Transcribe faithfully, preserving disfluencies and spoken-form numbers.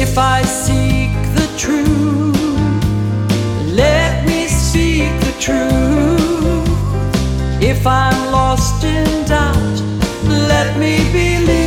If I seek the truth, let me speak the truth. If I'm lost in doubt, let me believe.